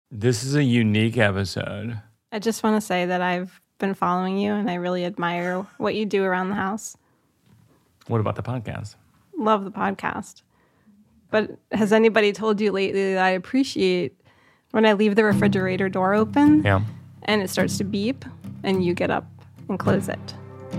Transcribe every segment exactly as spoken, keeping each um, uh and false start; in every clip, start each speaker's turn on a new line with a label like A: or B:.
A: This is a unique episode.
B: I just want to say that I've been following you and I really admire what you do around the house.
A: What about the podcast?
B: Love the podcast. But has anybody told you lately that I appreciate when I leave the refrigerator door open
A: Yeah.
B: and it starts to beep and you get up and close it?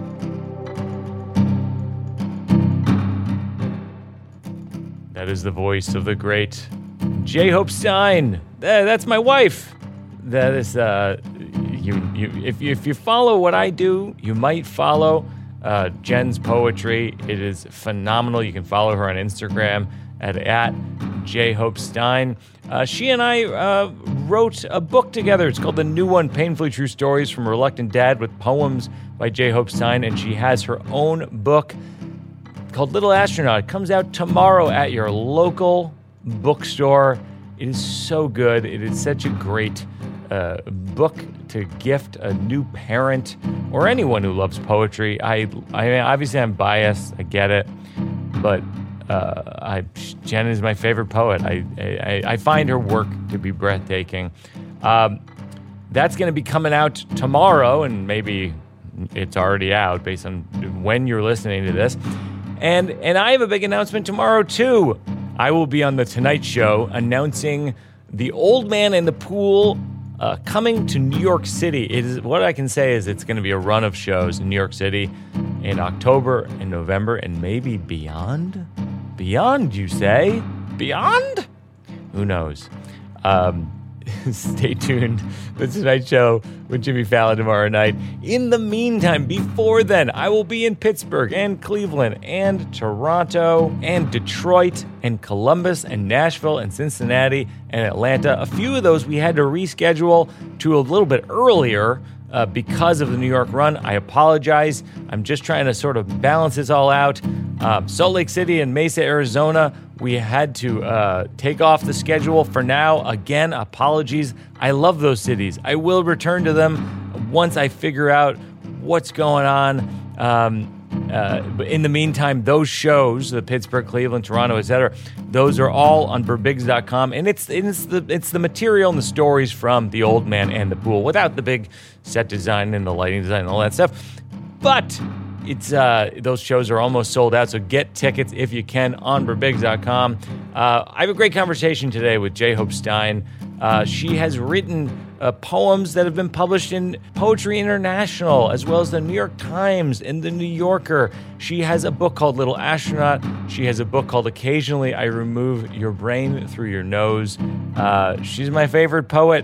A: That is the voice of the great J-Hope Stein. That, that's my wife. That is, uh, you, you, if, you, if you follow what I do, you might follow uh, Jen's poetry. It is phenomenal. You can follow her on Instagram at, at J-Hope Stein. Uh, she and I uh, wrote a book together. It's called The New One, Painfully True Stories from a Reluctant Dad with Poems by J-Hope Stein. And she has her own book called Little Astronaut. It comes out tomorrow at your local bookstore. It is so good. It is such a great uh, book to gift a new parent or anyone who loves poetry. I, I mean, obviously I'm biased. I get it, but uh, I, Jen is my favorite poet. I, I, I find her work to be breathtaking. Um, that's going to be coming out tomorrow, and maybe it's already out based on when you're listening to this. And and I have a big announcement tomorrow, too. I will be on The Tonight Show announcing The Old Man and the Pool uh, coming to New York City. It is, what I can say is it's going to be a run of shows in New York City in October and November and maybe beyond. Beyond, you say? Beyond? Who knows? Um, stay tuned. The Tonight Show with Jimmy Fallon tomorrow night. In the meantime, before then, I will be in Pittsburgh and Cleveland and Toronto and Detroit and Columbus and Nashville and Cincinnati and Atlanta. A few of those we had to reschedule to a little bit earlier uh, because of the New York run. I apologize. I'm just trying to sort of balance this all out. Um, Salt Lake City and Mesa, Arizona, we had to uh, take off the schedule for now. Again, apologies. I love those cities. I will return to them once I figure out what's going on. Um, uh, but in the meantime, those shows, the Pittsburgh, Cleveland, Toronto, et cetera, those are all on Birbigs dot com. And it's, it's, the, it's the material and the stories from The Old Man and the Pool without the big set design and the lighting design and all that stuff. But It's uh, those shows are almost sold out, so get tickets if you can on Birbigs dot com. Uh, I have a great conversation today with J-Hope Stein. Uh, she has written uh, poems that have been published in Poetry International, as well as the New York Times and the New Yorker. She has a book called Little Astronaut. She has a book called Occasionally I Remove Your Brain Through Your Nose. Uh, she's my favorite poet.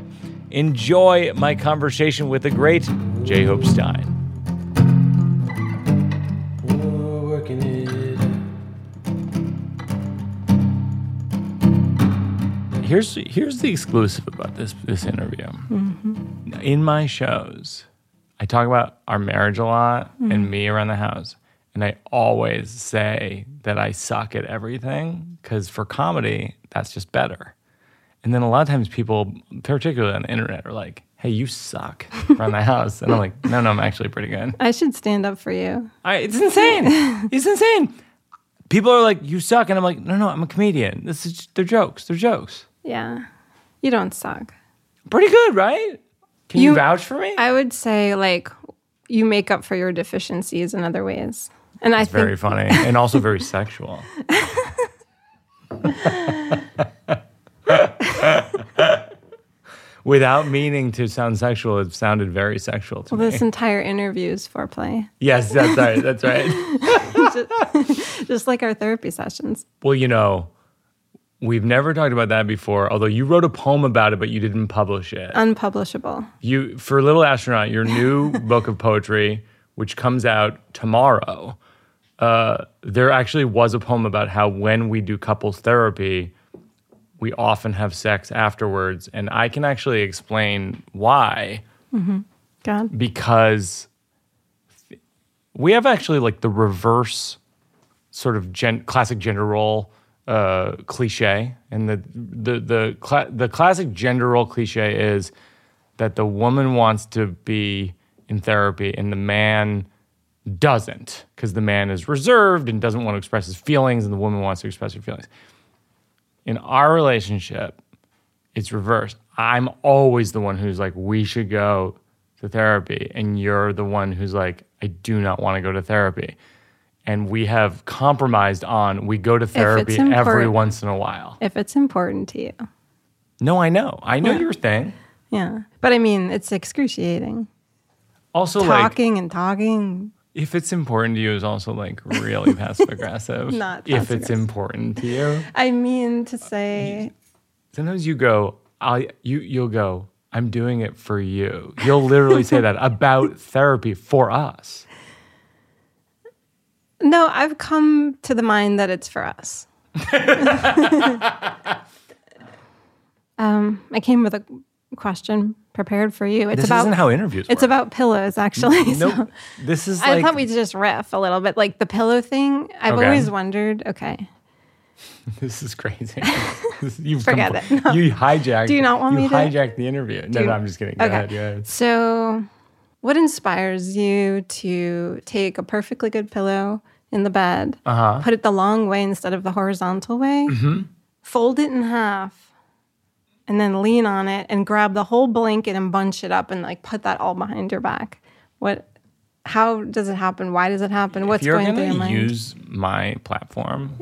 A: Enjoy my conversation with the great J-Hope Stein. Here's here's the exclusive about this this interview. Mm-hmm. In my shows, I talk about our marriage a lot mm-hmm. and me around the house. And I always say that I suck at everything because for comedy, that's just better. And then a lot of times people, particularly on the internet, are like, hey, you suck around the house. And I'm like, no, no, I'm actually pretty good.
B: I should stand up for you.
A: I, it's insane. It's insane. People are like, you suck. And I'm like, no, no, I'm a comedian. This is they're jokes. They're jokes.
B: Yeah. You don't suck.
A: Pretty good, right? Can you, you vouch for me?
B: I would say, like, you make up for your deficiencies in other ways. And
A: That's
B: I think
A: very funny and also very sexual. Without meaning to sound sexual, it sounded very sexual to
B: well,
A: me.
B: This entire interview is foreplay.
A: Yes, that's right. That's right.
B: just, just like our therapy sessions.
A: Well, you know, we've never talked about that before, although you wrote a poem about it, but you didn't publish it.
B: Unpublishable.
A: You, for Little Astronaut, your new book of poetry, which comes out tomorrow, uh, there actually was a poem about how when we do couples therapy, we often have sex afterwards. And I can actually explain why.
B: Mm-hmm. God.
A: Because we have actually like the reverse sort of gen- classic gender role uh, cliche. And the the the, cla- the classic gender role cliche is that the woman wants to be in therapy and the man doesn't, because the man is reserved and doesn't want to express his feelings and the woman wants to express her feelings. In our relationship, it's reversed. I'm always the one who's like, we should go to therapy. And you're the one who's like, I do not want to go to therapy. And we have compromised on we go to therapy every
B: important.
A: once in a while.
B: If it's important to you.
A: No, I know. I know
B: Yeah.
A: your thing.
B: Yeah. But I mean, it's excruciating.
A: Also, like,
B: Talking and talking.
A: if it's important to you is also like really passive aggressive.
B: Not
A: if it's
B: passive-aggressive.
A: important to you.
B: I mean to say,
A: Sometimes you go, I you you'll go, I'm doing it for you. You'll literally say that about therapy for us.
B: no, I've come to the mind that it's for us. um, I came with a question prepared for you. It's
A: This
B: about
A: isn't how interviews
B: it's
A: work.
B: about pillows, actually.
A: Nope.
B: So
A: This is
B: I
A: like
B: thought we'd just riff a little bit, like the pillow thing. I've
A: Okay.
B: always wondered. Okay,
A: this is crazy. This- You've
B: Forget
A: compl-
B: it. No.
A: You hijacked.
B: Do you not want
A: you
B: me to-
A: hijacked the interview? No,
B: you-
A: no, I'm just kidding. Go
B: okay.
A: ahead. Go ahead.
B: So, what inspires you to take a perfectly good pillow in the bed,
A: Uh-huh.
B: put it the long way instead of the horizontal way, fold it in half, and then lean on it and grab the whole blanket and bunch it up and like put that all behind your back? What? How does it happen? Why does it happen? What's
A: If you're
B: going through
A: gonna
B: your mind?
A: use my platform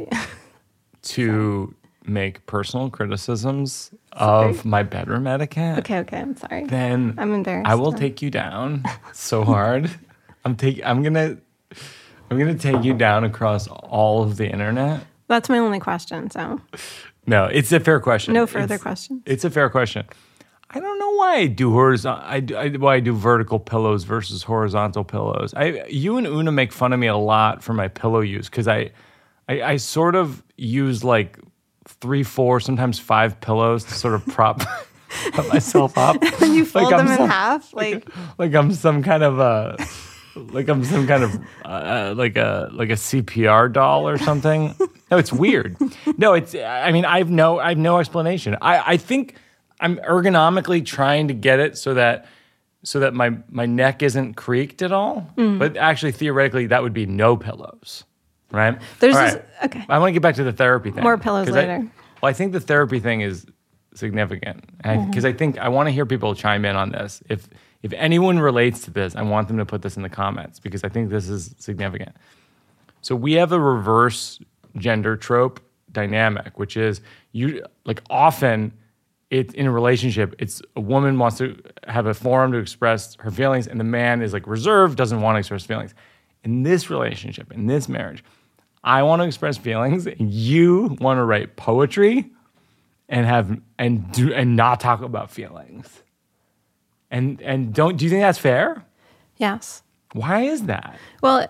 A: to make personal criticisms of my bedroom etiquette,
B: okay, okay, I'm sorry.
A: then
B: I'm embarrassed
A: I will
B: now.
A: take you down so hard. I'm take. I'm gonna. I'm gonna take you down across all of the internet.
B: That's my only question. So,
A: No, it's a fair question.
B: no further
A: It's-
B: questions.
A: It's a fair question. I don't know why I do horizontal. I, do- I why I do vertical pillows versus horizontal pillows. I you and Una make fun of me a lot for my pillow use because I, I I sort of use like three, four, sometimes five pillows to sort of prop, prop myself up.
B: When you fold
A: Like I'm
B: them in
A: some-
B: half, like
A: like I'm some kind of a like I'm some kind of uh, like a like a C P R doll or something. No, it's weird. No, it's I mean I've no I've no explanation. I I think I'm ergonomically trying to get it so that so that my my neck isn't creaked at all.
B: Mm.
A: But actually theoretically that would be no pillows. Right?
B: There's
A: All
B: this-
A: right.
B: okay.
A: I want to get back to the therapy thing.
B: More pillows
A: 'Cause I-
B: later.
A: well, I think the therapy thing is significant because I think I want to hear people chime in on this. If if anyone relates to this, I want them to put this in the comments because I think this is significant. So we have a reverse gender trope dynamic, which is you like often it in a relationship, it's a woman wants to have a forum to express her feelings, and the man is like reserved, doesn't want to express feelings. In this relationship, in this marriage, I want to express feelings, and you want to write poetry and have and do and not talk about feelings. And and don't do you think that's fair?
B: yes.
A: Why is that?
B: Well,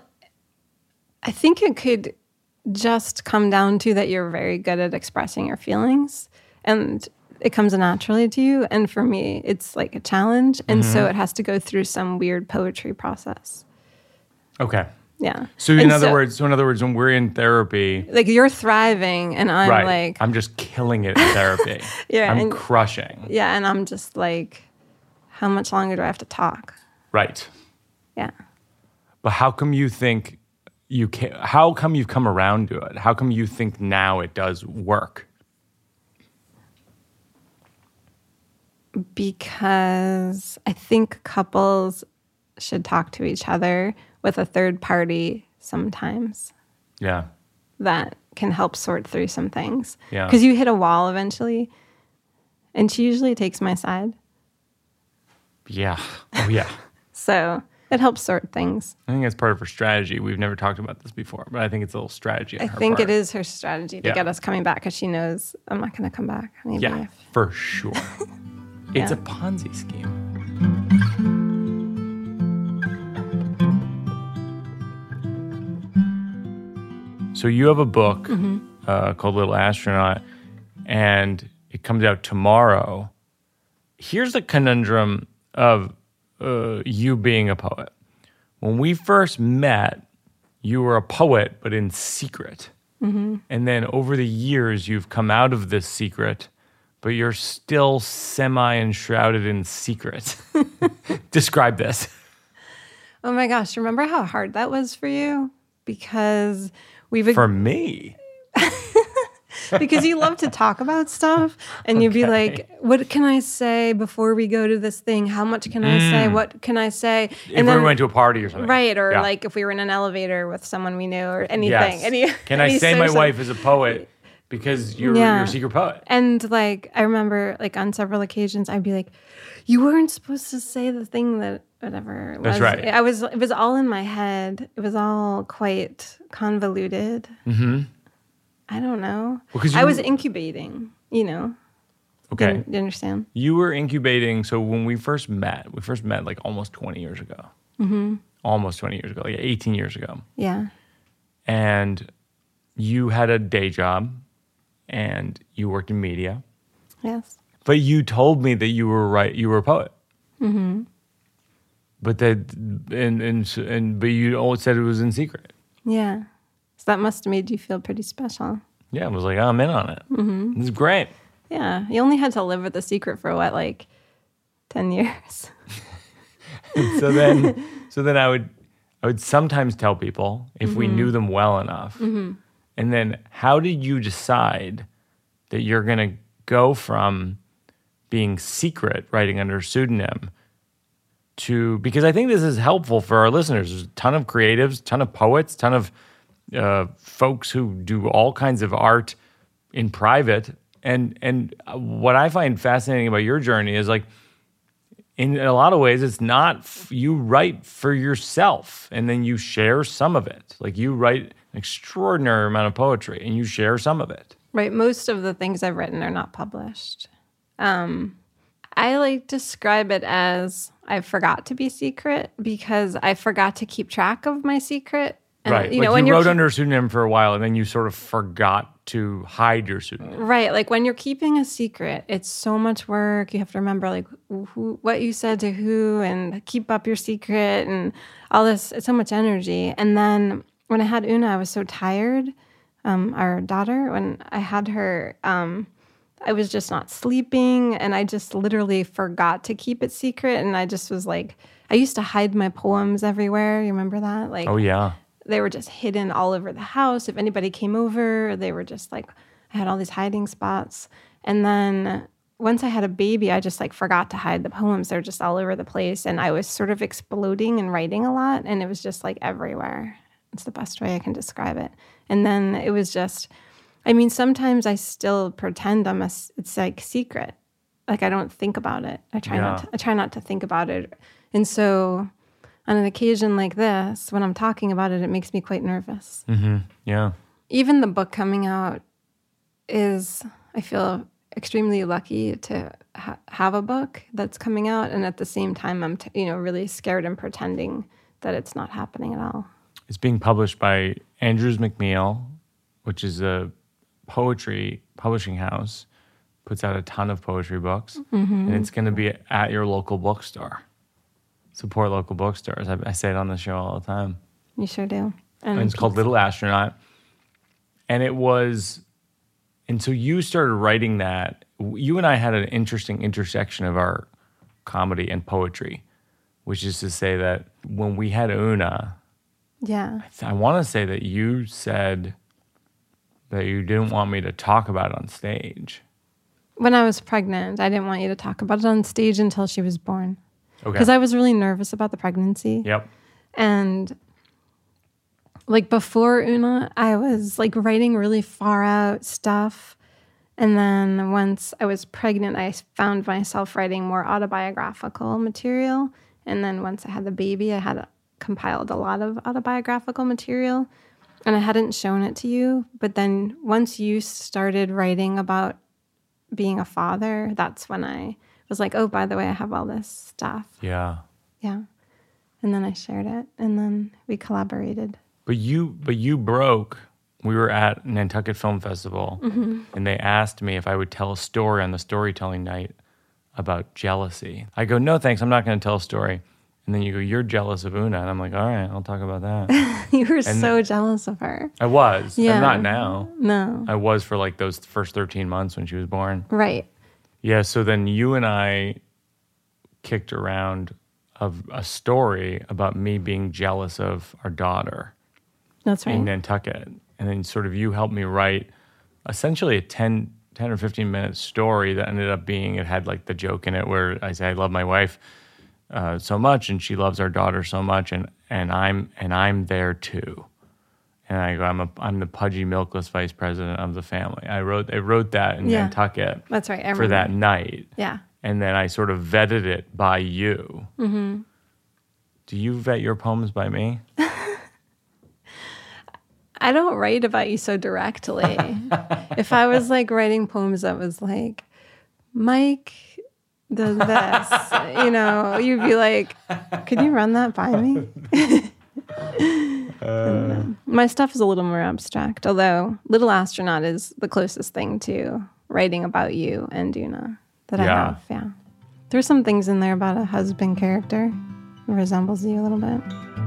B: I think it could just come down to that you're very good at expressing your feelings and it comes naturally to you. And for me, it's like a challenge. And
A: Mm-hmm.
B: so it has to go through some weird poetry process.
A: Okay.
B: Yeah.
A: So in
B: And
A: other
B: so-
A: words, so in other words, when we're in therapy,
B: like you're thriving and I'm
A: right?
B: like,
A: I'm just killing it in therapy.
B: Yeah,
A: I'm
B: and-
A: crushing.
B: yeah. And I'm just like, how much longer do I have to talk?
A: Right.
B: Yeah.
A: But how come you think you can? How come you've come around to it? How come you think now it does work?
B: Because I think couples should talk to each other with a third party sometimes
A: Yeah.
B: that can help sort through some things.
A: Yeah.
B: Because you hit a wall eventually, and she usually takes my side.
A: Yeah. Oh yeah.
B: So it helps sort things.
A: I think that's part of her strategy. We've never talked about this before, but I think it's a little strategy on
B: I
A: her
B: think
A: part.
B: it is her strategy to
A: Yeah.
B: get us coming back because she knows I'm not going to come back. Maybe
A: Yeah,
B: if-
A: for sure. It's
B: Yeah.
A: a Ponzi scheme. So you have a book
B: Mm-hmm.
A: uh, called Little Astronaut, and it comes out tomorrow. Here's a conundrum of uh, you being a poet. When we first met, you were a poet, but in secret.
B: Mm-hmm.
A: And then over the years, you've come out of this secret, but you're still semi-enshrouded in secret. Describe this.
B: Oh my gosh, remember how hard that was for you? Because we've
A: For me,
B: because you love to talk about stuff, and you'd be
A: Okay.
B: like, "What can I say before we go to this thing? How much can I say? What can I say?"
A: Mm. If we went to a party or something.
B: right, or
A: Yeah.
B: like if we were in an elevator with someone we knew, or anything.
A: Yes.
B: Any,
A: Can I
B: any
A: say my
B: social-
A: wife is a poet because you're,
B: Yeah.
A: you're a secret poet?
B: And like I remember, like on several occasions, I'd be like, "You weren't supposed to say the thing that whatever." It
A: That's
B: was.
A: right.
B: I was. It was all in my head. It was all quite convoluted. Mm-hmm. I don't know.
A: Because
B: I
A: you-
B: was incubating. You know.
A: Okay.
B: You, you understand?
A: You were incubating. So when we first met, we first met like almost twenty years ago. Mm-hmm. Almost twenty years ago, like eighteen years ago.
B: Yeah.
A: And you had a day job and you worked in media.
B: Yes.
A: But you told me that you were right. You were a poet. Mm-hmm. But that, and, and, and, but you always said it was in secret.
B: Yeah. So that must have made you feel pretty special.
A: Yeah, I was like, oh, I'm in on it. Mm-hmm. This is great.
B: Yeah. You only had to live with the secret for what, like ten years?
A: so then, so then I would, I would sometimes tell people if mm-hmm. we knew them well enough. Mm-hmm. And then, how did you decide that you're going to go from being secret, writing under a pseudonym, to, because I think this is helpful for our listeners. There's a ton of creatives, ton of poets, ton of uh, folks who do all kinds of art in private. And and what I find fascinating about your journey is like, in a lot of ways, it's not, f- you write for yourself and then you share some of it. Like you write an extraordinary amount of poetry and you share some of it.
B: Right. Most of the things I've written are not published. Um, I like describe it as I forgot to be secret because I forgot to keep track of my secret. And,
A: right.
B: You
A: like
B: know,
A: you
B: when
A: wrote
B: you're,
A: under a pseudonym for a while and then you sort of forgot to hide your pseudonym.
B: right. Like when you're keeping a secret, it's so much work. You have to remember like who, what you said to who and keep up your secret and all this. It's so much energy. And then when I had Una, I was so tired. Um, our daughter, when I had her, um, I was just not sleeping and I just literally forgot to keep it secret. And I just was like, I used to hide my poems everywhere. You remember that? Like,
A: Oh, yeah.
B: they were just hidden all over the house. If anybody came over, they were just like, I had all these hiding spots. And then once I had a baby, I just like forgot to hide the poems. They're just all over the place. And I was sort of exploding and writing a lot. And it was just like everywhere. It's the best way I can describe it. And then it was just, I mean, sometimes I still pretend I'm a, it's like secret. Like I don't think about it. I try
A: Yeah.
B: not to, I try not to think about it. And so on an occasion like this, when I'm talking about it, it makes me quite nervous.
A: Mm-hmm. Yeah.
B: Even the book coming out is, I feel extremely lucky to ha- have a book that's coming out. And at the same time, I'm, t- you know, really scared and pretending that it's not happening at all.
A: It's being published by Andrews McMeel, which is a poetry publishing house, puts out a ton of poetry books,
B: Mm-hmm.
A: and it's going to be at your local bookstore. Support local bookstores. I, I say it on the show all the time.
B: You sure do.
A: And it's called Little Astronaut. And it was, and so you started writing that. You and I had an interesting intersection of our comedy and poetry, which is to say that when we had Una,
B: Yeah.
A: I want to say that you said that you didn't want me to talk about it on stage.
B: When I was pregnant, I didn't want you to talk about it on stage until she was born.
A: Okay.
B: Because I was really nervous about the pregnancy.
A: Yep.
B: And like before Una, I was like writing really far out stuff. And then once I was pregnant, I found myself writing more autobiographical material. And then once I had the baby, I had compiled a lot of autobiographical material. And I hadn't shown it to you. But then once you started writing about being a father, that's when I was like, oh, by the way, I have all this stuff.
A: Yeah.
B: Yeah. And then I shared it, and then we collaborated.
A: But you, but you broke. We were at Nantucket Film Festival,
B: Mm-hmm.
A: and they asked me if I would tell a story on the storytelling night about jealousy. I go, no, thanks. I'm not going to tell a story. And then you go, you're jealous of Una, and I'm like, all right, I'll talk about that.
B: You were so jealous of her.
A: I was.
B: Yeah.
A: I'm not now.
B: No.
A: I was for like those first thirteen months when she was born.
B: Right.
A: Yeah. So then you and I kicked around of a story about me being jealous of our daughter
B: That's right.
A: in Nantucket. And then sort of you helped me write essentially a ten, ten or fifteen minute story that ended up being, it had like the joke in it where I say, I love my wife uh, so much and she loves our daughter so much and, and I'm and I'm there too. And I go, I'm a I'm the pudgy, milkless vice president of the family. I wrote I wrote that in
B: Yeah.
A: Nantucket
B: That's right. I
A: for
B: remember.
A: that night.
B: Yeah.
A: And then I sort of vetted it by you. Mm-hmm. Do you vet your poems by me?
B: I don't write about you so directly. If I was like writing poems that was like, Mike does this, you know, you'd be like, could you run that by me? uh, My stuff is a little more abstract, although Little Astronaut is the closest thing to writing about you and Duna that I
A: Yeah.
B: have. Yeah. There's some things in there about a husband character who resembles you a little bit.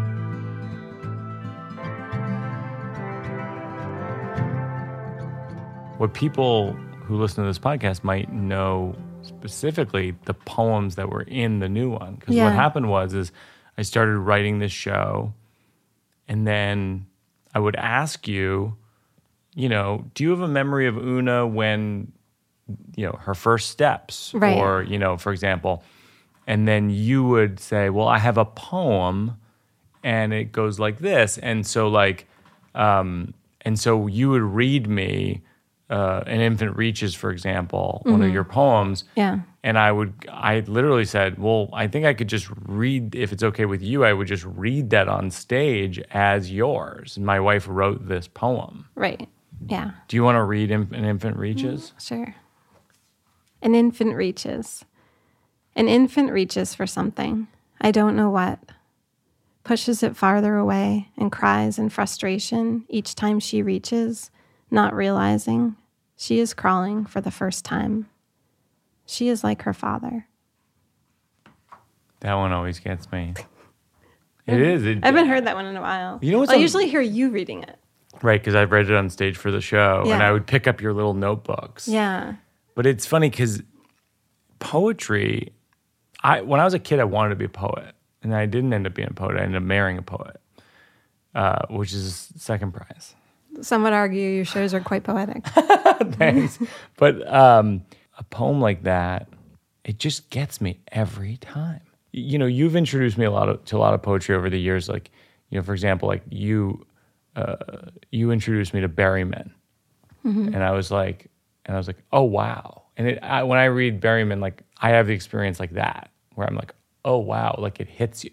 A: What people who listen to this podcast might know specifically the poems that were in the new one. Because
B: Yeah.
A: what happened was is I started writing this show, and then I would ask you, you know, do you have a memory of Una when, you know, her first steps?
B: Right.
A: Or, you know, for example, and then you would say, well, I have a poem and it goes like this. And so like, um, and so you would read me uh, An Infant Reaches, for example, one of your poems.
B: Yeah.
A: And I would, I literally said, well, I think I could just read, if it's okay with you, I would just read that on stage as yours. And my wife wrote this poem.
B: Right. Yeah.
A: Do you want to read An Infant Reaches?
B: Sure. An infant reaches. An infant reaches for something. I don't know what. Pushes it farther away and cries in frustration each time she reaches, not realizing she is crawling for the first time. She is like her father.
A: That one always gets me. It is. It,
B: I haven't heard that one in a while.
A: You know what's
B: I
A: on-
B: usually hear you reading it.
A: Right, because I've read it on stage for the show, and
B: Yeah.
A: I would pick up your little notebooks.
B: Yeah.
A: But it's funny because poetry, I when I was a kid, I wanted to be a poet, and I didn't end up being a poet. I ended up marrying a poet, uh, which is second prize.
B: Some would argue your shows are quite poetic.
A: Thanks. But um, a poem like that, it just gets me every time. You know, you've introduced me a lot of, to a lot of poetry over the years. Like, you know, for example, like you, uh, you introduced me to Berryman,
B: Mm-hmm.
A: and I was like, and I was like, oh wow. And it, I, when I read Berryman, like I have the experience like that, where I'm like, oh wow, like it hits you.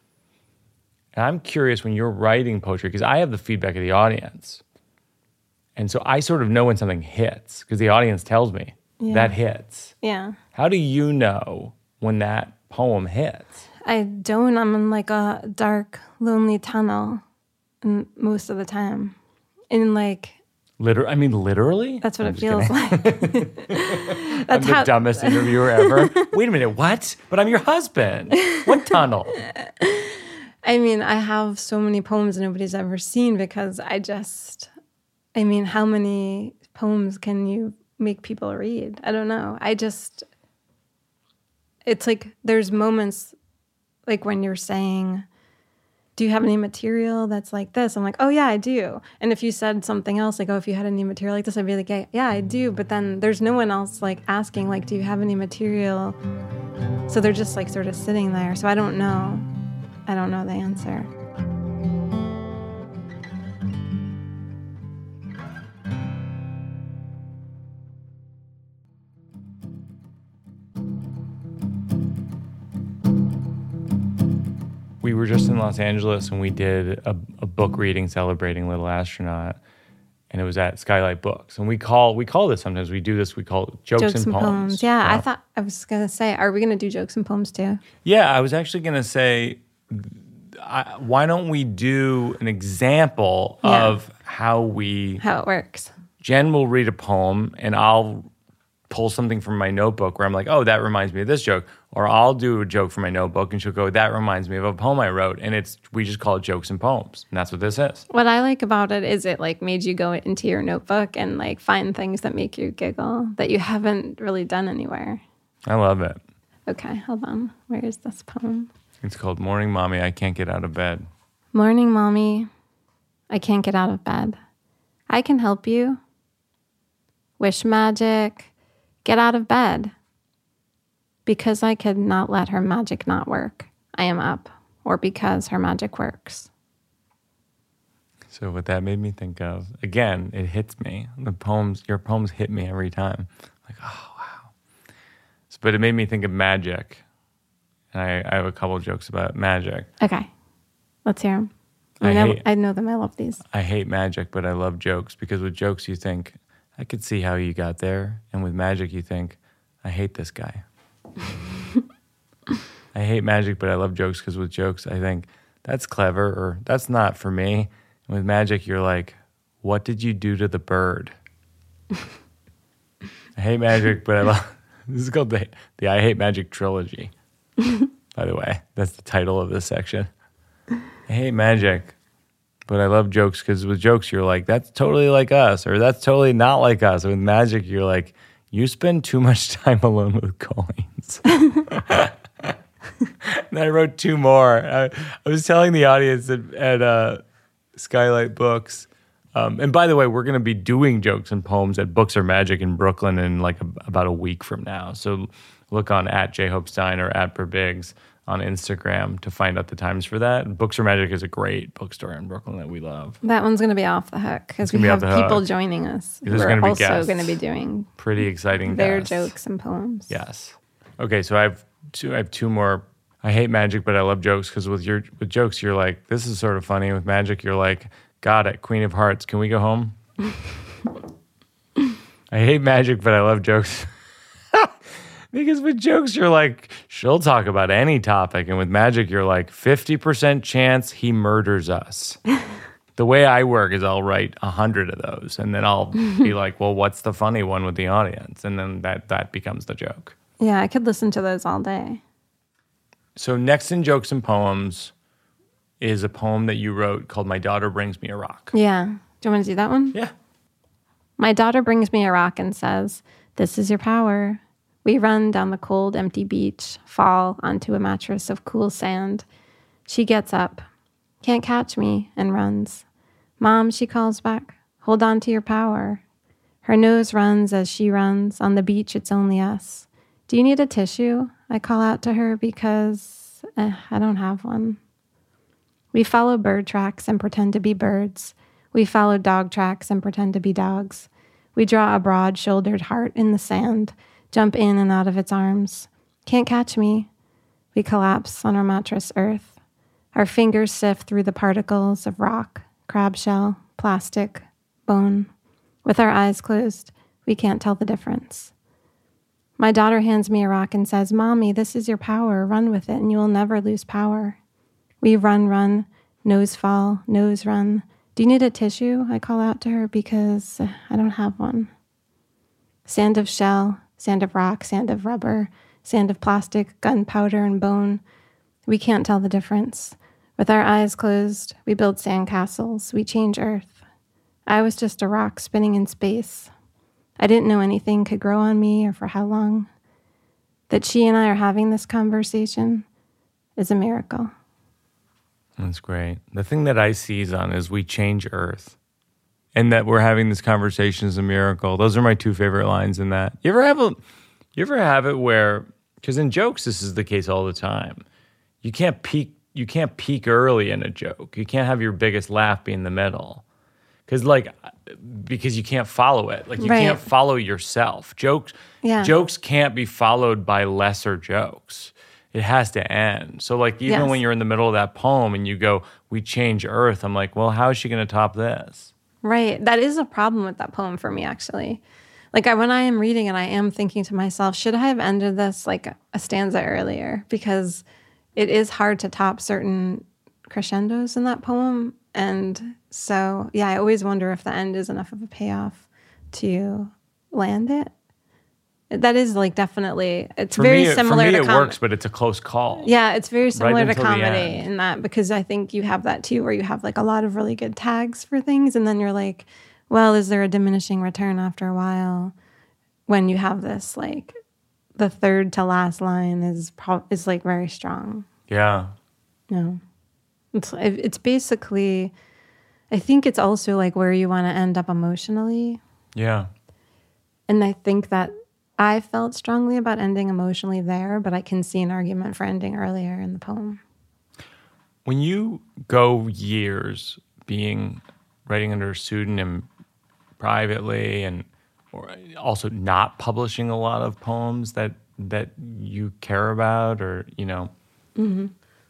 A: And I'm curious when you're writing poetry, because I have the feedback of the audience. And so I sort of know when something hits, because the audience tells me
B: Yeah.
A: that hits.
B: Yeah.
A: How do you know when that poem hits?
B: I don't. I'm in like a dark, lonely tunnel m- most of the time. And like,
A: Liter- I mean, literally?
B: that's what
A: I'm
B: it
A: just
B: feels
A: kidding.
B: like.
A: I'm the dumbest interviewer ever. Wait a minute, what? But I'm your husband. What tunnel?
B: I mean, I have so many poems nobody's ever seen because I just, I mean, how many poems can you make people read? I don't know. I just, it's like there's moments like when you're saying, do you have any material that's like this? I'm like, oh yeah, I do. And if you said something else, like, oh, if you had any material like this, I'd be like, yeah, yeah, I do. But then there's no one else like asking, like, do you have any material? So they're just like sort of sitting there. So I don't know. I don't know the answer.
A: We were just in Los Angeles and we did a, a book reading celebrating Little Astronaut, and it was at Skylight Books. And we call we call this sometimes we do this we call it jokes,
B: Jokes
A: and,
B: and
A: poems.
B: poems. Yeah, I thought I was gonna say, are we gonna do jokes and poems too?
A: Yeah, I was actually gonna say, I, why don't we do an example
B: Yeah.
A: of how we
B: How it works.
A: Jen will read a poem and I'll pull something from my notebook where I'm like, oh, that reminds me of this joke. Or I'll do a joke from my notebook and she'll go, that reminds me of a poem I wrote. And it's we just call it jokes and poems. And that's what this is.
B: What I like about it is it like made you go into your notebook and like find things that make you giggle that you haven't really done anywhere.
A: I love it.
B: Okay, hold on. Where is this poem?
A: It's called Morning Mommy, I Can't Get Out of Bed.
B: Morning, mommy. I can't get out of bed. I can help you. wish magic, get out of bed. Because I could not let her magic not work, I am up, or because her magic works.
A: So what that made me think of, again, it hits me. The poems, your poems hit me every time. Like, oh, wow. So, but it made me think of magic. And I, I have a couple of jokes about magic.
B: Okay, let's hear them. I,
A: I,
B: know,
A: hate,
B: I know them. I love these.
A: I hate magic, but I love jokes. Because with jokes, you think, I could see how you got there. And with magic, you think, I hate this guy. I hate magic, but I love jokes because with jokes, I think, that's clever or that's not for me. And with magic, you're like, what did you do to the bird? I hate magic, but I love... This is called the, the I Hate Magic Trilogy, by the way. That's the title of this section. I hate magic, but I love jokes because with jokes, you're like, that's totally like us, or that's totally not like us. With magic, you're like, you spend too much time alone with coins. And I wrote two more. I, I was telling the audience at, at uh, Skylight Books, um, and by the way, we're going to be doing jokes and poems at Books Are Magic in Brooklyn in like a, about a week from now. So look on at J Hope Stein or at Perbigs on Instagram to find out the times for that. Books Are Magic is a great bookstore in Brooklyn that we love.
B: That one's going to be off the hook because we have people hook. joining us.
A: There's
B: We're
A: be
B: also going to be doing
A: pretty exciting
B: their
A: guests.
B: jokes and poems.
A: Yes. Okay, so I have two. I have two more. I hate magic, but I love jokes because with your with jokes, you're like, this is sort of funny. With magic, you're like, got it, Queen of Hearts. Can we go home? I hate magic, but I love jokes. Because with jokes, you're like, she'll talk about any topic. And with magic, you're like, fifty percent chance he murders us. The way I work is I'll write one hundred of those. And then I'll be like, well, what's the funny one with the audience? And then that, that becomes the joke.
B: Yeah, I could listen to those all day.
A: So next in Jokes and Poems is a poem that you wrote called My Daughter Brings Me a Rock.
B: Yeah. Do you want to do that one?
A: Yeah.
B: My daughter brings me a rock and says, this is your power. We run down the cold, empty beach, fall onto a mattress of cool sand. She gets up, can't catch me, and runs. Mom, she calls back, hold on to your power. Her nose runs as she runs. On the beach, it's only us. Do you need a tissue? I call out to her because eh, I don't have one. We follow bird tracks and pretend to be birds. We follow dog tracks and pretend to be dogs. We draw a broad-shouldered heart in the sand, jump in and out of its arms. Can't catch me. We collapse on our mattress earth. Our fingers sift through the particles of rock, crab shell, plastic, bone. With our eyes closed, we can't tell the difference. My daughter hands me a rock and says, Mommy, this is your power. Run with it and you will never lose power. We run, run, nose fall, nose run. Do you need a tissue? I call out to her because I don't have one. Sand of shell, sand of rock, sand of rubber, sand of plastic, gunpowder, and bone. We can't tell the difference. With our eyes closed, we build sandcastles. We change earth. I was just a rock spinning in space. I didn't know anything could grow on me or for how long. That she and I are having this conversation is a miracle.
A: That's great. The thing that I seize on is we change earth. And that we're having this conversation is a miracle. Those are my two favorite lines in that. You ever have a, you ever have it where, because in jokes this is the case all the time. You can't peak, you can't peak early in a joke. You can't have your biggest laugh be in the middle. Because like, because you can't follow it. Like you
B: right.
A: can't follow yourself. Jokes,
B: yeah.
A: jokes can't be followed by lesser jokes. It has to end. So like even
B: yes.
A: when you're in the middle of that poem and you go, we change earth. I'm like, well, how is she going to top this?
B: Right. That is a problem with that poem for me, actually. Like I, when I am reading it, I am thinking to myself, should I have ended this like a stanza earlier? Because it is hard to top certain crescendos in that poem. And so, yeah, I always wonder if the end is enough of a payoff to land it. That is like definitely, it's
A: for
B: very
A: me,
B: similar
A: to
B: to
A: For me, it
B: com-
A: works, but it's a close call.
B: Yeah, it's very similar
A: right
B: to comedy in that, because I think you have that too, where you have like a lot of really good tags for things. And then you're like, well, is there a diminishing return after a while when you have this, like the third to last line is pro- is like very strong.
A: Yeah.
B: No. It's, it's basically, I think it's also like where you want to end up emotionally.
A: Yeah.
B: And I think that I felt strongly about ending emotionally there, but I can see an argument for ending earlier in the poem.
A: When you go years being writing under a pseudonym privately and or also not publishing a lot of poems that that you care about, or, you know, mm-hmm.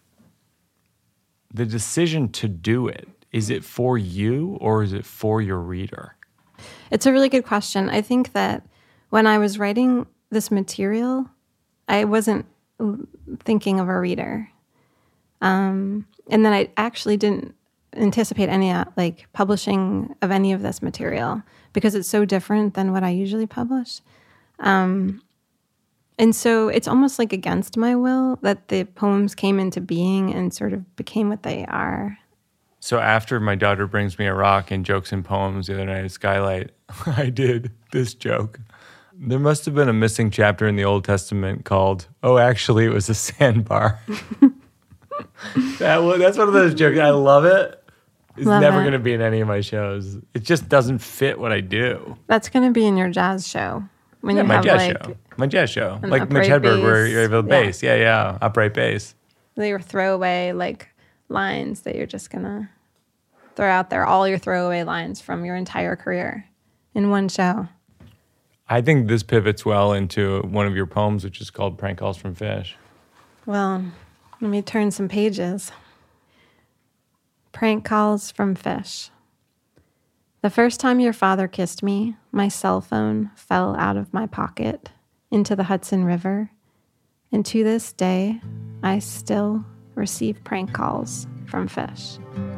A: the decision to do it, is it for you or is it for your reader?
B: It's a really good question. I think that when I was writing this material, I wasn't thinking of a reader. Um, and then I actually didn't anticipate any uh, like publishing of any of this material because it's so different than what I usually publish. Um, and so it's almost like against my will that the poems came into being and sort of became what they are.
A: So after My Daughter Brings Me a Rock and Jokes and Poems the other night at Skylight, I did this joke. There must have been a missing chapter in the Old Testament called, oh, actually, it was a sandbar. that, that's one of those jokes. I love it. It's
B: love
A: never
B: it.
A: going to be in any of my shows. It just doesn't fit what I do.
B: That's going to be in your jazz show. When
A: yeah,
B: you
A: my
B: have
A: jazz
B: like
A: show. My jazz show.
B: an
A: Like Mitch
B: upright
A: Hedberg, where
B: bass.
A: you're able to
B: Yeah.
A: bass. Yeah, yeah. Upright bass.
B: Your throwaway like lines that you're just going to throw out there. All your throwaway lines from your entire career in one show.
A: I think this pivots well into one of your poems, which is called Prank Calls from Fish.
B: Well, let me turn some pages. Prank calls from Fish. The first time your father kissed me, my cell phone fell out of my pocket into the Hudson River, and to this day, I still receive prank calls from Fish.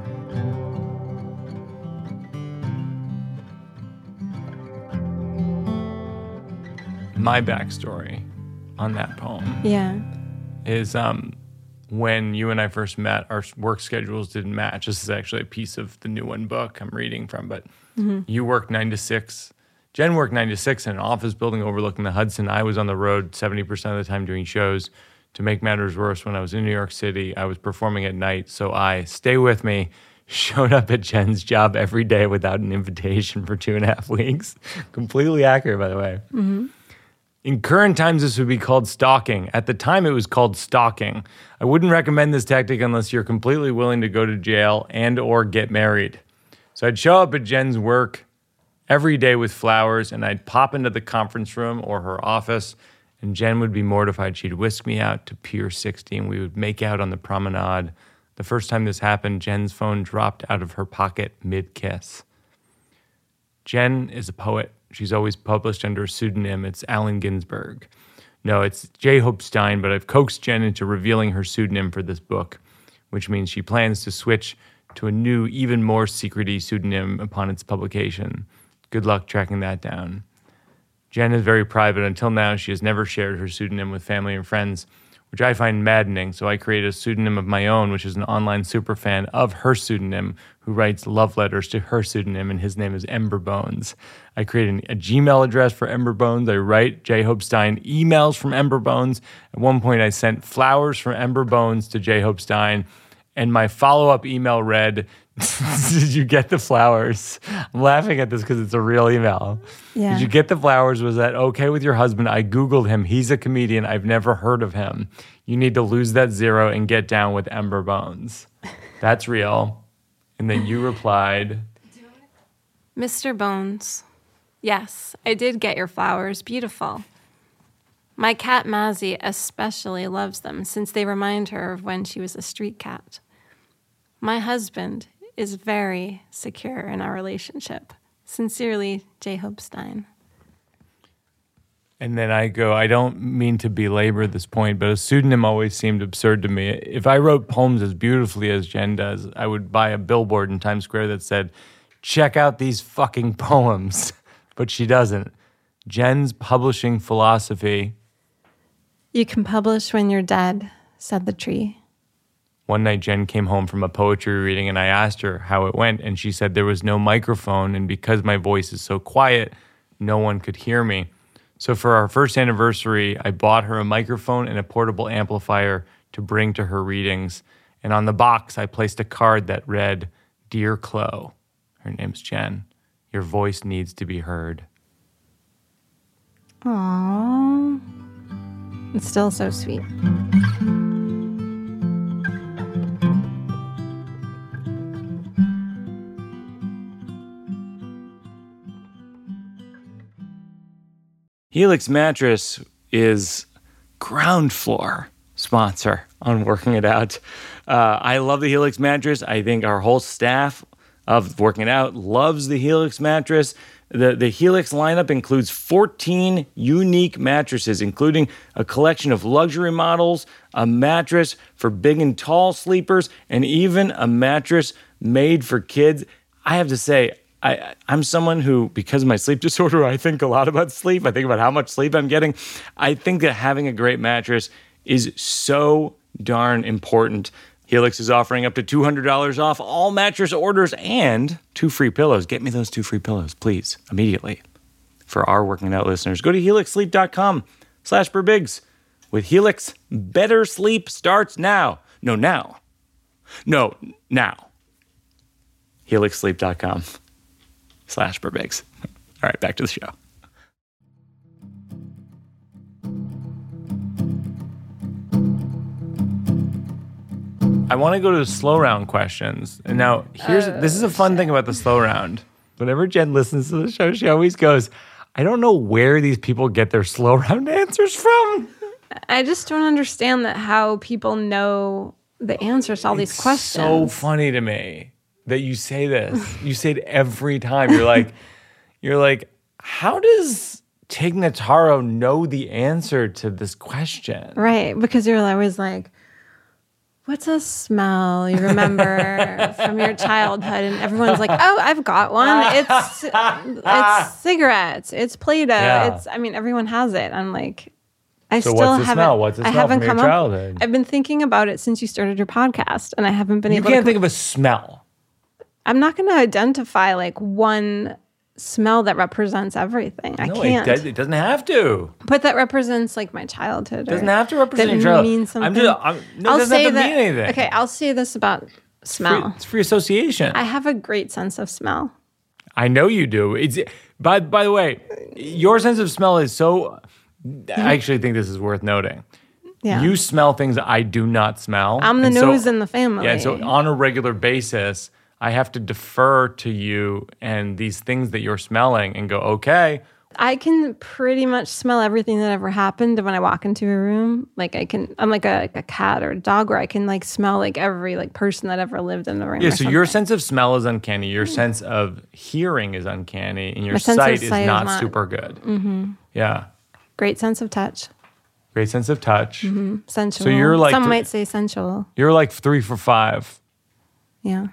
A: My backstory on that poem
B: Yeah.
A: is um, when you and I first met, our work schedules didn't match. This is actually a piece of the new one book I'm reading from, but mm-hmm. you worked nine to six. Jen worked nine to six in an office building overlooking the Hudson. I was on the road seventy percent of the time doing shows. To make matters worse, when I was in New York City, I was performing at night. So I, stay with me, showed up at Jen's job every day without an invitation for two and a half weeks. Completely accurate, by the way. Mm-hmm. In current times, this would be called stalking. At the time, it was called stalking. I wouldn't recommend this tactic unless you're completely willing to go to jail and or get married. So I'd show up at Jen's work every day with flowers, and I'd pop into the conference room or her office, and Jen would be mortified. She'd whisk me out to Pier sixty, and we would make out on the promenade. The first time this happened, Jen's phone dropped out of her pocket mid-kiss. Jen is a poet. She's always published under a pseudonym. It's Allen Ginsberg. No, it's J. Hope Stein, but I've coaxed Jen into revealing her pseudonym for this book, which means she plans to switch to a new, even more secret-y pseudonym upon its publication. Good luck tracking that down. Jen is very private. Until now, she has never shared her pseudonym with family and friends, which I find maddening, so I created a pseudonym of my own, which is an online superfan of her pseudonym, who writes love letters to her pseudonym, and his name is Ember Bones. I created a Gmail address for Ember Bones. I write J. Hope Stein emails from Ember Bones. At one point, I sent flowers from Ember Bones to J. Hope Stein, and my follow-up email read, did you get the flowers? I'm laughing at this because it's a real email.
B: Yeah.
A: Did you get the flowers? Was that okay with your husband? I Googled him. He's a comedian. I've never heard of him. You need to lose that zero and get down with Ember Bones. That's real. And then you replied,
B: Mister Bones, yes, I did get your flowers. Beautiful. My cat Mazzy especially loves them since they remind her of when she was a street cat. My husband is very secure in our relationship. Sincerely, J. Hope Stein.
A: And then I go, I don't mean to belabor this point, but a pseudonym always seemed absurd to me. If I wrote poems as beautifully as Jen does, I would buy a billboard in Times Square that said, check out these fucking poems. But she doesn't. Jen's publishing philosophy.
B: You can publish when you're dead, said the tree.
A: One night, Jen came home from a poetry reading, and I asked her how it went, and she said there was no microphone, and because my voice is so quiet, no one could hear me. So for our first anniversary, I bought her a microphone and a portable amplifier to bring to her readings, and on the box, I placed a card that read, Dear Chloe, her name's Jen, your voice needs to be heard.
B: Aww. It's still so sweet.
A: Helix Mattress is ground floor sponsor on Working It Out. Uh, I love the Helix Mattress. I think our whole staff of Working It Out loves the Helix Mattress. The, the Helix lineup includes fourteen unique mattresses, including a collection of luxury models, a mattress for big and tall sleepers, and even a mattress made for kids. I have to say, I, I'm someone who, because of my sleep disorder, I think a lot about sleep. I think about how much sleep I'm getting. I think that having a great mattress is so darn important. Helix is offering up to two hundred dollars off all mattress orders and two free pillows. Get me those two free pillows, please, immediately. For our Working It Out listeners, go to helix sleep dot com slash Birbigs. With Helix, better sleep starts now. No, now. No, now. helix sleep dot com slash Birbigs. All right, back to the show. I want to go to the slow round questions. And now, here's uh, this is a fun shit. thing about the slow round. Whenever Jen listens to the show, she always goes, I don't know where these people get their slow round answers from.
B: I just don't understand that how people know the answers to all
A: it's
B: these questions.
A: So funny to me that you say this. You say it every time. You're like, you're like, how does Tig Notaro know the answer to this question?
B: Right, because you're always like, what's a smell you remember from your childhood? And everyone's like, oh, I've got one. It's it's cigarettes. It's Play-Doh. Yeah. It's I mean, everyone has it. I'm like, I
A: so
B: still
A: what's the
B: haven't.
A: Smell? What's the
B: I
A: smell
B: haven't
A: from
B: come
A: your
B: up.
A: childhood?
B: I've been thinking about it since you started your podcast, and I haven't been
A: you
B: able.
A: You can't
B: to
A: think of a smell.
B: I'm not going to identify like one smell that represents everything. I
A: no,
B: can't.
A: It, does, it doesn't have to.
B: But that represents like my childhood.
A: It doesn't have to represent your childhood.
B: Mean something.
A: I'm just, I'm, no,
B: I'll
A: it doesn't
B: say
A: have to
B: that,
A: mean anything.
B: Okay, I'll say this about smell.
A: It's free, it's free association.
B: I have a great sense of smell.
A: I know you do. It's by by the way, your sense of smell is so. I actually think this is worth noting.
B: Yeah.
A: You smell things that I do not smell.
B: I'm the
A: and
B: nose
A: so,
B: in the family.
A: Yeah, so on a regular basis, I have to defer to you and these things that you're smelling and go, okay.
B: I can pretty much smell everything that ever happened when I walk into a room. Like I can, I'm like a, like a cat or a dog where I can like smell like every like person that ever lived in the room.
A: Yeah, so
B: something.
A: your sense of smell is uncanny. Your mm. sense of hearing is uncanny. And your
B: My
A: sight,
B: sight
A: is
B: is
A: not,
B: not
A: super good.
B: Mm-hmm.
A: Yeah.
B: Great sense of touch.
A: Great sense of touch.
B: Mm-hmm. Sensual.
A: So you're like
B: Some
A: th-
B: might say sensual.
A: You're like three for five.
B: Yeah.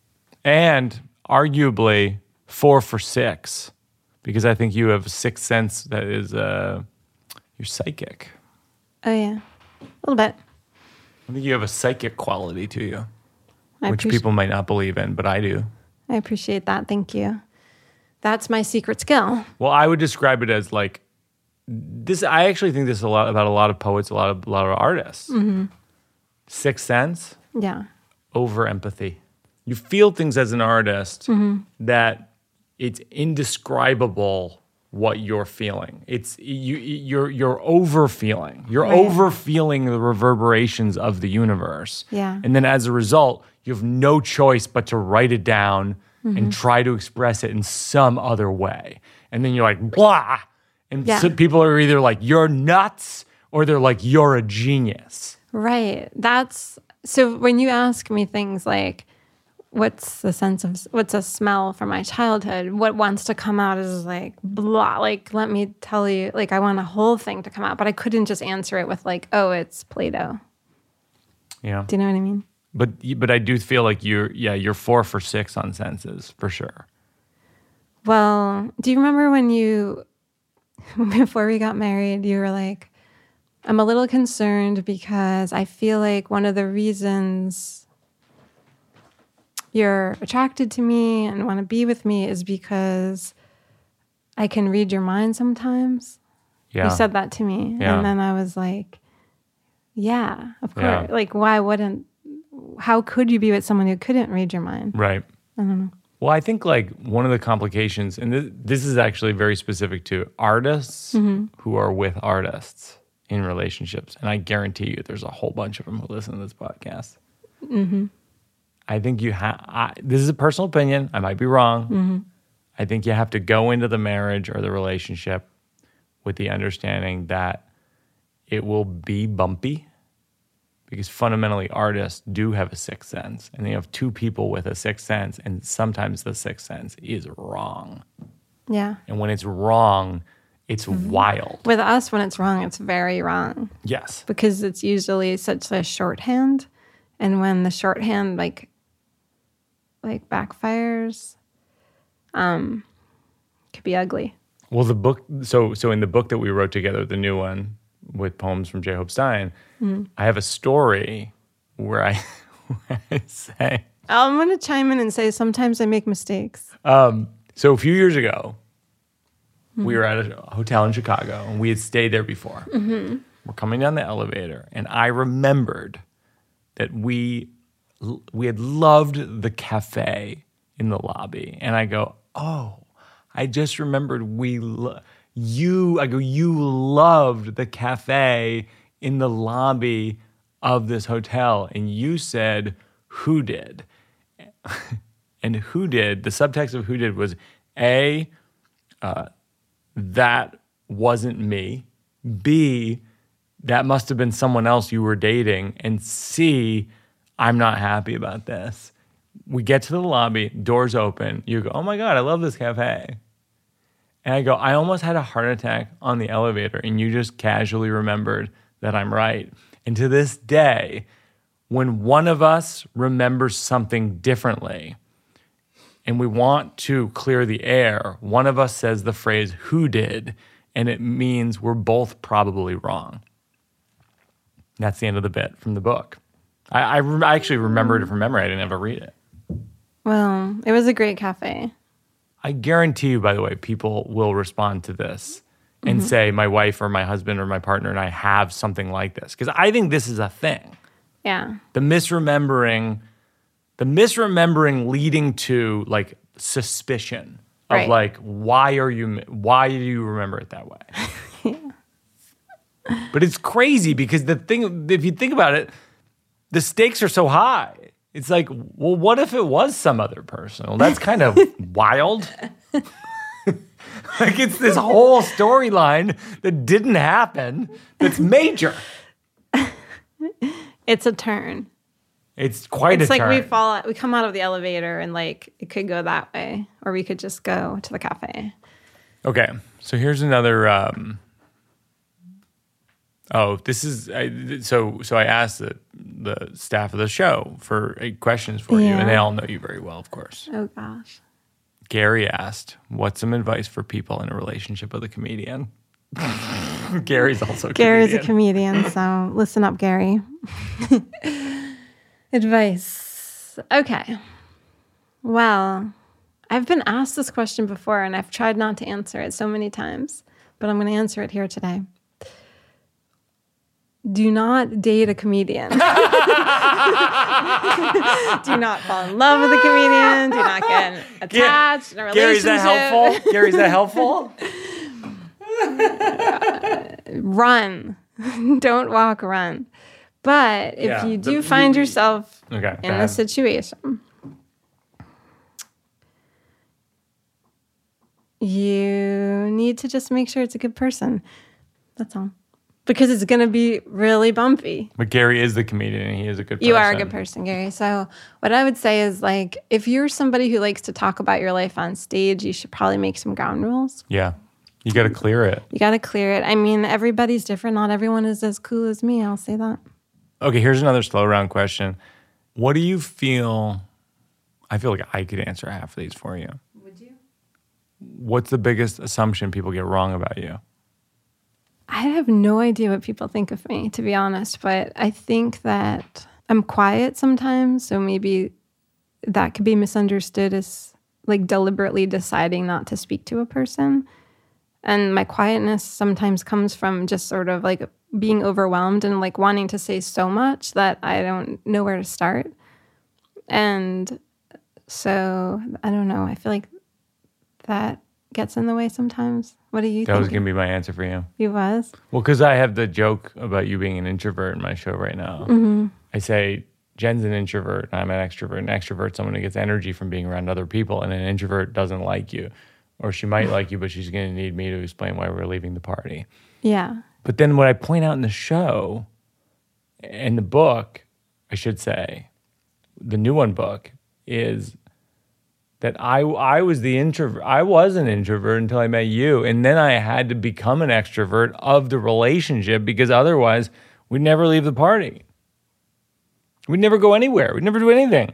A: And arguably four for six, because I think you have a sixth sense that is uh, you're psychic.
B: Oh yeah, a little bit.
A: I think you have a psychic quality to you,
B: I
A: which
B: appreci-
A: people might not believe in, but I do.
B: I appreciate that. Thank you. That's my secret skill.
A: Well, I would describe it as like this. I actually think this is a lot about a lot of poets, a lot of a lot of artists.
B: Mm-hmm.
A: Sixth sense.
B: Yeah.
A: Over empathy. You feel things as an artist
B: mm-hmm.
A: that it's indescribable what you're feeling. It's you you're you're over feeling. You're
B: right.
A: over feeling the reverberations of the universe.
B: Yeah.
A: And then as a result, you have no choice but to write it down
B: mm-hmm.
A: and try to express it in some other way. And then you're like, blah. And
B: yeah.
A: so people are either like, you're nuts, or they're like, you're a genius.
B: Right. That's so when you ask me things like, what's the sense of, what's a smell from my childhood? What wants to come out is like, blah, like, let me tell you, like, I want a whole thing to come out, but I couldn't just answer it with like, oh, it's Play-Doh.
A: Yeah.
B: Do you know what I mean?
A: But but I do feel like you're, yeah, you're four for six on senses, for sure.
B: Well, do you remember when you, before we got married, you were like, I'm a little concerned because I feel like one of the reasons you're attracted to me and want to be with me is because I can read your mind sometimes.
A: Yeah.
B: You said that to me.
A: Yeah.
B: And then I was like, yeah, of course.
A: Yeah.
B: Like, why wouldn't, how could you be with someone who couldn't read your mind?
A: Right.
B: I don't know.
A: Well, I think like one of the complications, and this, this is actually very specific to artists
B: Mm-hmm.
A: who are with artists in relationships. And I guarantee you there's a whole bunch of them who listen to this podcast.
B: Mm-hmm.
A: I think you have, this is a personal opinion. I might be wrong.
B: Mm-hmm.
A: I think you have to go into the marriage or the relationship with the understanding that it will be bumpy. Because fundamentally, artists do have a sixth sense, and they have two people with a sixth sense, and sometimes the sixth sense is wrong.
B: Yeah.
A: And when it's wrong, it's
B: Mm-hmm.
A: wild.
B: With us, when it's wrong, it's very wrong
A: Yes.
B: because it's usually such a shorthand. And when the shorthand like like backfires, um, it could be ugly.
A: Well, the book. So, so in the book that we wrote together, the new one with poems from J. Hope Stein,
B: Mm-hmm.
A: I have a story where I, where I say.
B: I'm going to chime in and say sometimes I make mistakes.
A: Um, so a few years ago, we were at a hotel in Chicago, and we had stayed there before.
B: Mm-hmm.
A: We're coming down the elevator, and I remembered that we we had loved the cafe in the lobby, and I go, oh, I just remembered we lo- you. I go, you loved the cafe in the lobby of this hotel, and you said, who did? And who did? The subtext of who did was A, uh, that wasn't me. B, that must have been someone else you were dating. And C, I'm not happy about this. We get to the lobby, doors open. You go, oh my God, I love this cafe. And I go, I almost had a heart attack on the elevator, and you just casually remembered that I'm right. And to this day, when one of us remembers something differently and we want to clear the air, one of us says the phrase, who did? And it means we're both probably wrong. That's the end of the bit from the book. I, I, re- I actually remembered it from memory. I didn't ever read it.
B: Well, it was a great cafe.
A: I guarantee you, by the way, people will respond to this and
B: Mm-hmm.
A: say my wife or my husband or my partner and I have something like this. Because I think this is a thing.
B: Yeah.
A: The misremembering, the misremembering leading to like suspicion of
B: Right.
A: like, why are you, why do you remember it that way? Yeah. But it's crazy because the thing, if you think about it, the stakes are so high. It's like, well, what if it was some other person? Well, that's kind of wild. Like it's this whole storyline that didn't happen that's major.
B: It's a turn.
A: It's quite
B: It's
A: a
B: like
A: turn.
B: we fall out, we come out of the elevator and like it could go that way, or we could just go to the cafe.
A: Okay, so here's another. Um, oh, this is I, so. So I asked the, the staff of the show for uh, questions for you,
B: Yeah.
A: and they all know you very well, of course.
B: Oh gosh.
A: Gary asked, "What's some advice for people in a relationship with a comedian?" Gary's also a
B: Gary's a
A: comedian.
B: comedian, so listen up, Gary. Advice. Okay. Well, I've been asked this question before, and I've tried not to answer it so many times, but I'm going to answer it here today. Do not date a comedian. Do not fall in love with a comedian. Do not get attached in a relationship.
A: Gary's that helpful? Gary's that helpful?
B: Run. Don't walk, run. But if
A: Yeah,
B: you do
A: the-
B: find
A: the-
B: yourself
A: Okay,
B: in
A: go
B: a
A: ahead.
B: situation, you need to just make sure it's a good person. That's all. Because it's going to be really bumpy.
A: But Gary is the comedian, and he is a good person.
B: You are a good person, Gary. So what I would say is, like, if you're somebody who likes to talk about your life on stage, you should probably make some ground rules.
A: Yeah, you got to clear it.
B: You got to clear it. I mean, everybody's different. Not everyone is as cool as me. I'll say that.
A: Okay, here's another slow round question. What do you feel? I feel like I could answer half of these for you.
B: Would you?
A: What's the biggest assumption people get wrong about you?
B: I have no idea what people think of me, to be honest, but I think that I'm quiet sometimes. So maybe that could be misunderstood as like deliberately deciding not to speak to a person. And my quietness sometimes comes from just sort of like being overwhelmed and like wanting to say so much that I don't know where to start. And So I don't know. I feel like that gets in the way sometimes. What do you
A: That
B: think?
A: was going to be my answer for you.
B: You was?
A: Well, because I have the joke about you being an introvert in my show right now.
B: Mm-hmm.
A: I say, Jen's an introvert, and I'm an extrovert. An extrovert's someone who gets energy from being around other people, and an introvert doesn't like you. Or she might like you, but she's going to need me to explain why we're leaving the party.
B: Yeah.
A: But then what I point out in the show, in the book, I should say, the new one book, is that I I was the introvert. I was an introvert until I met you. And then I had to become an extrovert of the relationship because otherwise we'd never leave the party. We'd never go anywhere. We'd never do anything.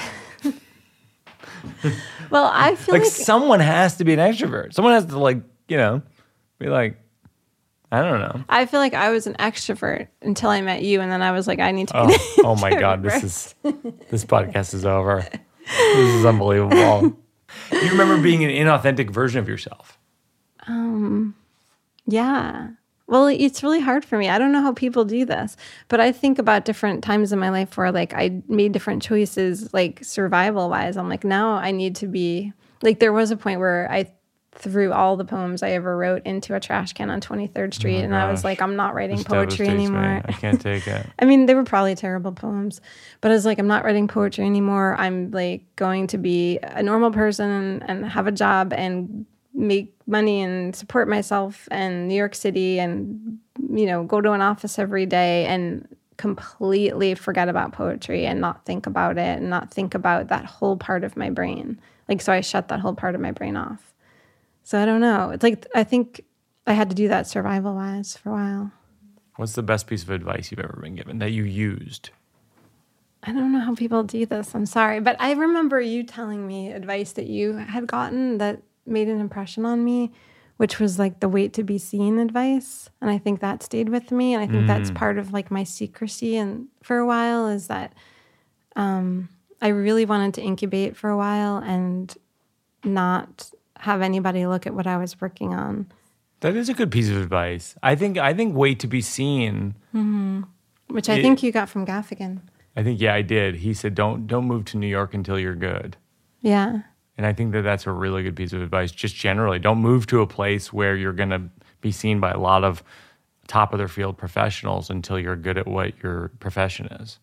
B: Well, I feel
A: like,
B: like,
A: someone has to be an extrovert. Someone has to, like, you know, be like, I don't know.
B: I feel like I was an extrovert until I met you, and then I was like, I need to be.
A: Oh,
B: an
A: oh my God, this is this podcast is over. This is unbelievable. You remember being an inauthentic version of yourself?
B: Um, yeah. Well, it's really hard for me. I don't know how people do this, but I think about different times in my life where, like, I made different choices, like, survival-wise. I'm like, now I need to be, like, there was a point where I threw all the poems I ever wrote into a trash can on twenty-third Street,
A: oh
B: and I was
A: gosh.
B: like, I'm not writing
A: This
B: poetry
A: devastates me.
B: anymore.
A: I can't take it.
B: I mean, they were probably terrible poems, but I was like, I'm not writing poetry anymore. I'm, like, going to be a normal person and, and have a job and make money and support myself in New York City and, you know, go to an office every day and completely forget about poetry and not think about it and not think about that whole part of my brain. Like, so I shut that whole part of my brain off. So I don't know. It's like, I think I had to do that survival-wise for a while.
A: What's the best piece of advice you've ever been given that you used?
B: I don't know how people do this. I'm sorry. But I remember you telling me advice that you had gotten that made an impression on me, which was like the wait to be seen advice. And I think that stayed with me. And I think mm. that's part of like my secrecy. And for a while is that um, I really wanted to incubate for a while and not have anybody look at what I was working on.
A: That is a good piece of advice. I think I think wait to be seen.
B: Mm-hmm. Which I it, think you got from Gaffigan.
A: I think, yeah, I did. He said, don't don't move to New York until you're good.
B: Yeah.
A: And I think that that's a really good piece of advice. Just generally, don't move to a place where you're going to be seen by a lot of top of their field professionals until you're good at what your profession is.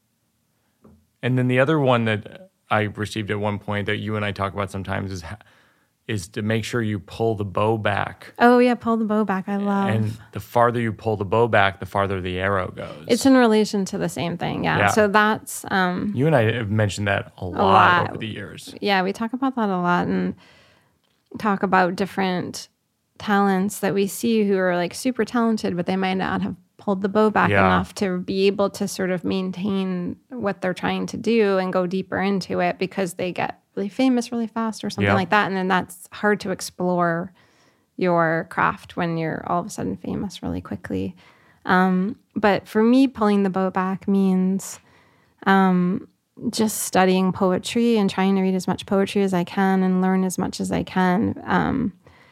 A: And then the other one that I received at one point that you and I talk about sometimes is is to make sure you pull the bow back.
B: Oh, yeah, pull the bow back. I love.
A: And the farther you pull the bow back, the farther the arrow goes.
B: It's in relation to the same thing, yeah. yeah. So that's... Um,
A: you and I have mentioned that a lot, a lot over the years.
B: Yeah, we talk about that a lot and talk about different talents that we see who are like super talented, but they might not have pulled the bow back yeah. enough to be able to sort of maintain what they're trying to do and go deeper into it because they get really famous really fast or something yep. like that. And then that's hard to explore your craft when you're all of a sudden famous really quickly. Um, but for me, pulling the bow back means um, just studying poetry and trying to read as much poetry as I can and learn as much as I can. Um,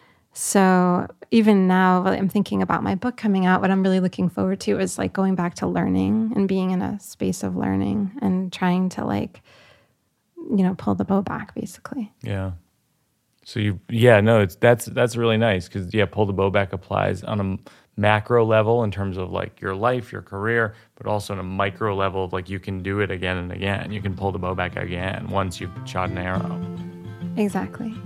B: so even now, I'm thinking about my book coming out. What I'm really looking forward to is like going back to learning and being in a space of learning and trying to like, you know, pull the bow back, basically.
A: Yeah. So you, yeah, no, it's that's that's really nice because yeah, pull the bow back applies on a macro level in terms of like your life, your career, but also on a micro level of like you can do it again and again. You can pull the bow back again once you've shot an arrow.
B: Exactly.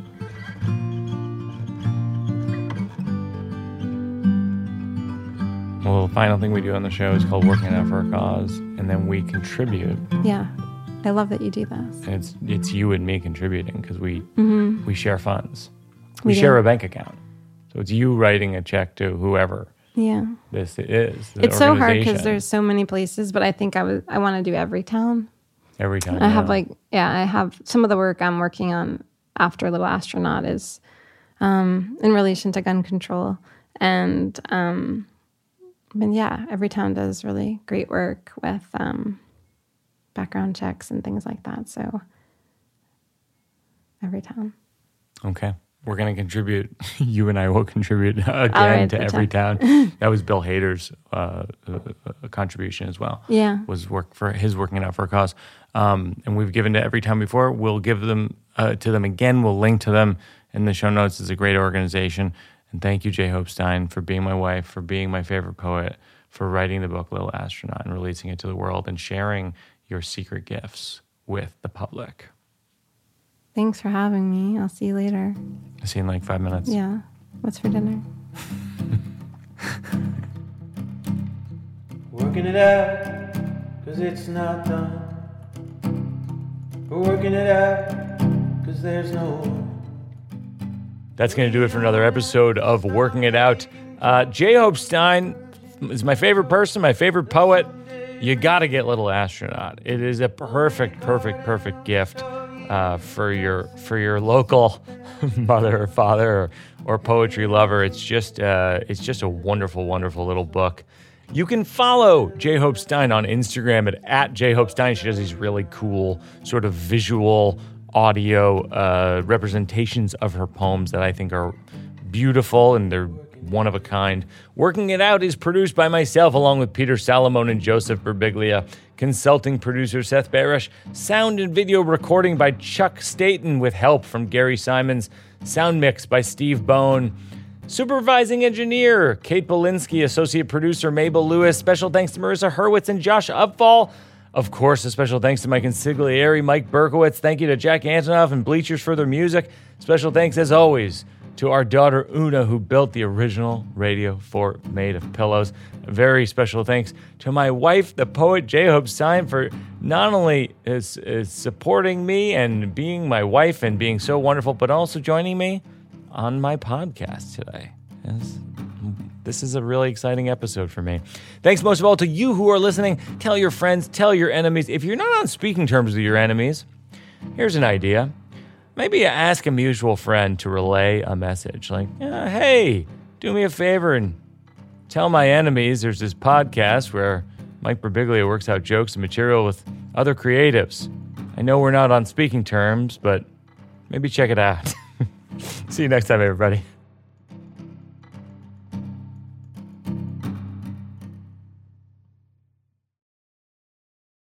A: Well, the final thing we do on the show is called Working Out for a Cause, and then we contribute.
B: Yeah. I love that you do this.
A: And it's it's you and me contributing because we
B: mm-hmm.
A: we share funds. We,
B: we
A: share
B: do.
A: a bank account. So it's you writing a check to whoever
B: yeah.
A: this is.
B: It's so hard because there's so many places, but I think I was I want to do every town.
A: Every town.
B: I
A: yeah.
B: have like, yeah, I have some of the work I'm working on after Little Astronaut is um, in relation to gun control. And, um, and yeah, every town does really great work with um, background checks and things like that. So every town.
A: Okay. we're going to contribute. You and I will contribute again
B: write
A: to
B: the
A: Every
B: check.
A: Town. That was Bill Hader's uh, uh, contribution as well.
B: Yeah.
A: Was work for his working it out for a cause. Um, and we've given to Every Town before. We'll give them uh, to them again. We'll link to them in the show notes. It's a great organization. And thank you, J. Hope Stein, for being my wife, for being my favorite poet, for writing the book Little Astronaut and releasing it to the world and sharing your secret gifts with the public.
B: Thanks for having me. I'll see you later.
A: See you in like five minutes.
B: Yeah. What's for dinner?
C: Working it out, cause it's not done. We're working it out, cause there's no one.
A: That's going to do it for another episode of Working It Out. Uh, J. Hope Stein is my favorite person, my favorite poet. You got to get Little Astronaut. It is a perfect, perfect, perfect gift uh, for your for your local mother or father or, or poetry lover. It's just uh, it's just a wonderful, wonderful little book. You can follow J. Hope Stein on Instagram at, at J. Hope Stein. She does these really cool sort of visual audio uh, representations of her poems that I think are beautiful and they're one of a kind. Working It Out is produced by myself along with Peter Salamone and Joseph Birbiglia. Consulting producer Seth Barish. Sound and video recording by Chuck Staten with help from Gary Simons. Sound mix by Steve Bone. Supervising engineer Kate Belinsky. Associate producer Mabel Lewis. Special thanks to Marissa Hurwitz and Josh Upfall. Of course, a special thanks to Mike Consigliere, Mike Berkowitz. Thank you to Jack Antonoff and Bleachers for their music. Special thanks, as always, to our daughter Una, who built the original Radio Fort made of pillows. A very special thanks to my wife, the poet J. Hope Stein, for not only is, is supporting me and being my wife and being so wonderful, but also joining me on my podcast today. Yes. This is a really exciting episode for me. Thanks most of all to you who are listening. Tell your friends, tell your enemies. If you're not on speaking terms with your enemies, here's an idea. Maybe ask a mutual friend to relay a message like, uh, hey, do me a favor and tell my enemies there's this podcast where Mike Birbiglia works out jokes and material with other creatives. I know we're not on speaking terms, but maybe check it out. See you next time, everybody.